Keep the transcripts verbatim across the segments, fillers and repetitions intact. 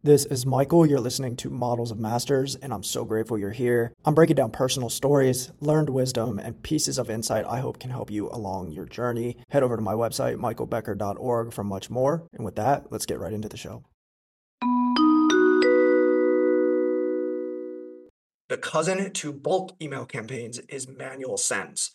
This is Michael. You're listening to Models of Masters, and I'm so grateful you're here. I'm breaking down personal stories, learned wisdom, and pieces of insight I hope can help you along your journey. Head over to my website, michael becker dot org, for much more. And with that, let's get right into the show. The cousin to bulk email campaigns is manual sends.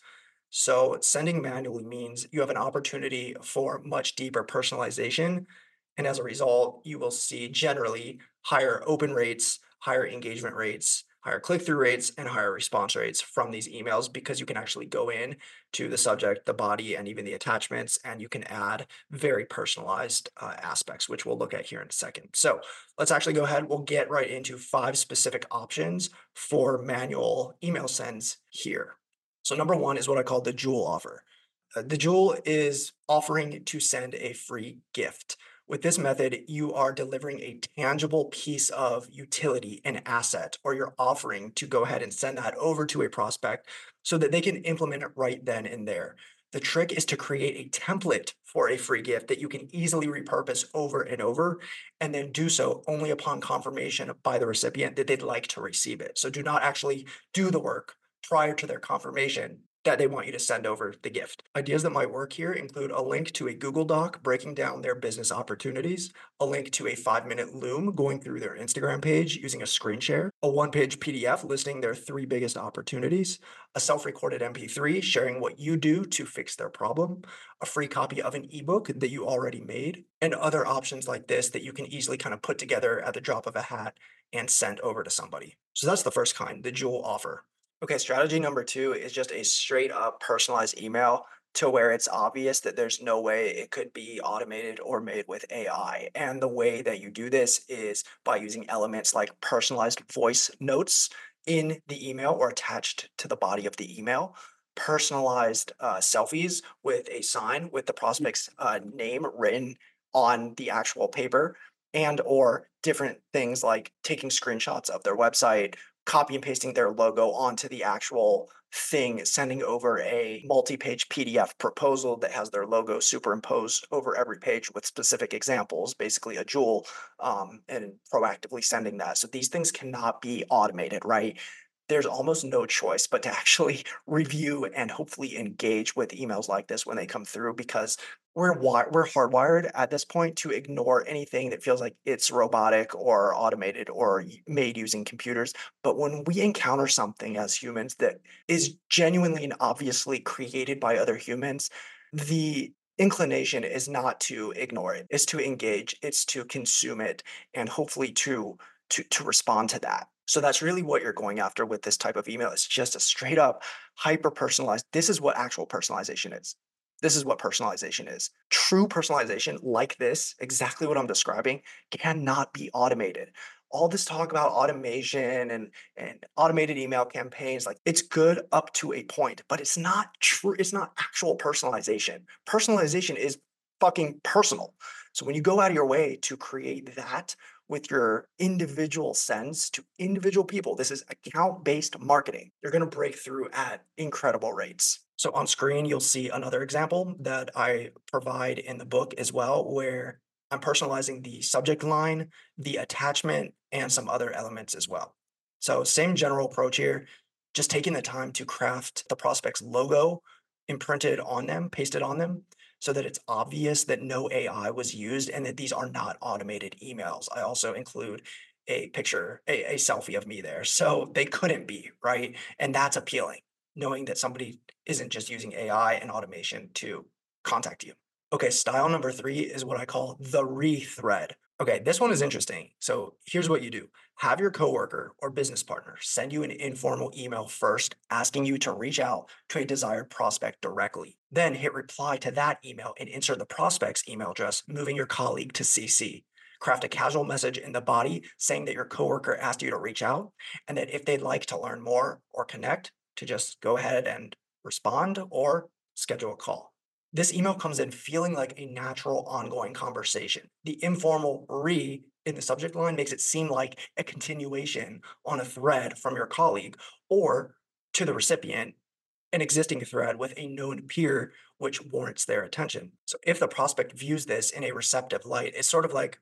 So sending manually means you have an opportunity for much deeper personalization. And as a result, you will see generally higher open rates, higher engagement rates, higher click-through rates, and higher response rates from these emails because you can actually go in to the subject, the body, and even the attachments, and you can add very personalized uh, aspects, which we'll look at here in a second. So let's actually go ahead. We'll get right into five specific options for manual email sends here. So number one is what I call the Jewel offer. Uh, the Jewel is offering to send a free gift. With this method, you are delivering a tangible piece of utility, an asset, or you're offering to go ahead and send that over to a prospect so that they can implement it right then and there. The trick is to create a template for a free gift that you can easily repurpose over and over, and then do so only upon confirmation by the recipient that they'd like to receive it. So do not actually do the work prior to their confirmation that they want you to send over the gift. Ideas that might work here include a link to a Google Doc breaking down their business opportunities, a link to a five minute Loom going through their Instagram page using a screen share, a one page P D F listing their three biggest opportunities, a self recorded M P three sharing what you do to fix their problem, a free copy of an ebook that you already made, and other options like this that you can easily kind of put together at the drop of a hat and send over to somebody. So that's the first kind, the Jewel offer. Okay, strategy number two is just a straight up personalized email to where it's obvious that there's no way it could be automated or made with A I. And the way that you do this is by using elements like personalized voice notes in the email or attached to the body of the email, personalized uh, selfies with a sign with the prospect's uh, name written on the actual paper, and or different things like taking screenshots of their website, copy and pasting their logo onto the actual thing, sending over a multi-page P D F proposal that has their logo superimposed over every page with specific examples, basically a jewel, um, and proactively sending that. So these things cannot be automated, right? There's almost no choice but to actually review and hopefully engage with emails like this when they come through, because we're wi- we're hardwired at this point to ignore anything that feels like it's robotic or automated or y- made using computers. But when we encounter something as humans that is genuinely and obviously created by other humans, the inclination is not to ignore it, it's to engage, it's to consume it, and hopefully to to to respond to that. So that's really what you're going after with this type of email. It's just a straight up hyper personalized. This is what actual personalization is. This is what personalization is. True personalization, like this, exactly what I'm describing, cannot be automated. All this talk about automation and, and automated email campaigns, like it's good up to a point, but it's not true. It's not actual personalization. Personalization is fucking personal. So when you go out of your way to create that with your individual sends to individual people, this is account based marketing, you're going to break through at incredible rates. So on screen, you'll see another example that I provide in the book as well, where I'm personalizing the subject line, the attachment, and some other elements as well. So same general approach here, just taking the time to craft the prospect's logo, imprinted on them, pasted on them, so that it's obvious that no A I was used and that these are not automated emails. I also include a picture, a, a selfie of me there. So they couldn't be, right? And that's appealing, knowing that somebody isn't just using A I and automation to contact you. Okay, style number three is what I call the rethread. Okay, this one is interesting. So here's what you do. Have your coworker or business partner send you an informal email first, asking you to reach out to a desired prospect directly. Then hit reply to that email and insert the prospect's email address, moving your colleague to C C. Craft a casual message in the body saying that your coworker asked you to reach out, and that if they'd like to learn more or connect, to just go ahead and respond or schedule a call. This email comes in feeling like a natural ongoing conversation. The informal re in the subject line makes it seem like a continuation on a thread from your colleague or to the recipient, an existing thread with a known peer, which warrants their attention. So if the prospect views this in a receptive light, it's sort of like,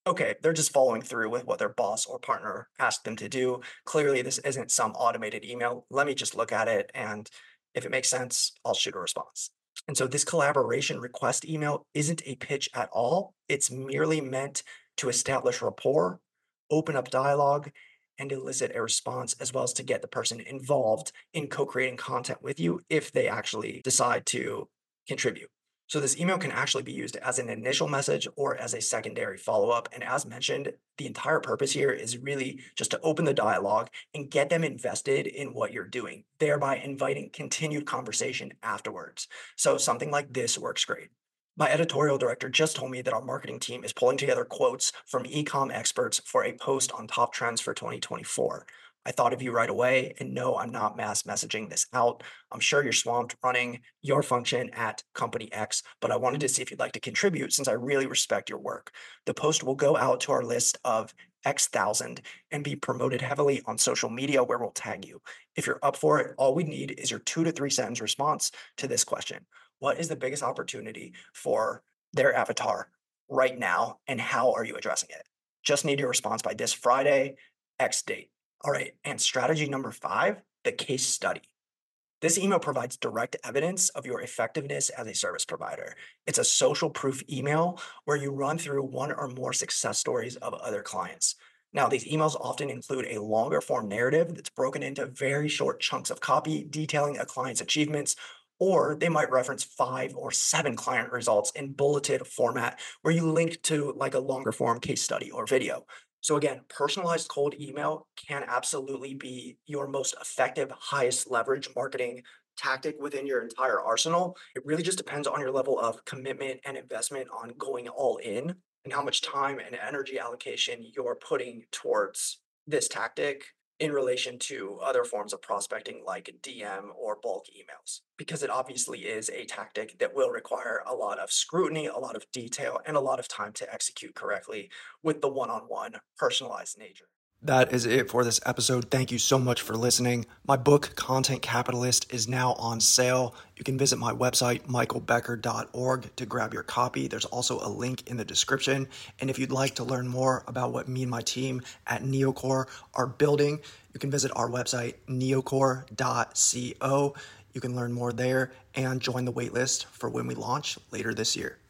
okay, they're just following through with what their boss or partner asked them to do. Clearly, this isn't some automated email. Let me just look at it. And if it makes sense, I'll shoot a response. And so this collaboration request email isn't a pitch at all. It's merely meant to establish rapport, open up dialogue, and elicit a response, as well as to get the person involved in co creating content with you if they actually decide to contribute. So this email can actually be used as an initial message or as a secondary follow-up. And as mentioned, the entire purpose here is really just to open the dialogue and get them invested in what you're doing, thereby inviting continued conversation afterwards. So something like this works great. My editorial director just told me that our marketing team is pulling together quotes from ecom experts for a post on top trends for twenty twenty-four. I thought of you right away, and no, I'm not mass messaging this out. I'm sure you're swamped running your function at Company X, but I wanted to see if you'd like to contribute since I really respect your work. The post will go out to our list of X thousand and be promoted heavily on social media where we'll tag you. If you're up for it, all we need is your two to three sentence response to this question. What is the biggest opportunity for their avatar right now, and how are you addressing it? Just need your response by this Friday, X date. All right, and strategy number five, the case study. This email provides direct evidence of your effectiveness as a service provider. It's a social proof email where you run through one or more success stories of other clients. Now, these emails often include a longer form narrative that's broken into very short chunks of copy detailing a client's achievements, or they might reference five or seven client results in bulleted format where you link to like a longer form case study or video. So again, personalized cold email can absolutely be your most effective, highest leverage marketing tactic within your entire arsenal. It really just depends on your level of commitment and investment on going all in and how much time and energy allocation you're putting towards this tactic in relation to other forms of prospecting like D M or bulk emails, because it obviously is a tactic that will require a lot of scrutiny, a lot of detail, and a lot of time to execute correctly with the one on one personalized nature. That is it for this episode. Thank you so much for listening. My book, Content Capitalist, is now on sale. You can visit my website, michael becker dot org, to grab your copy. There's also a link in the description. And if you'd like to learn more about what me and my team at Neocore are building, you can visit our website, neocore dot co. You can learn more there and join the waitlist for when we launch later this year.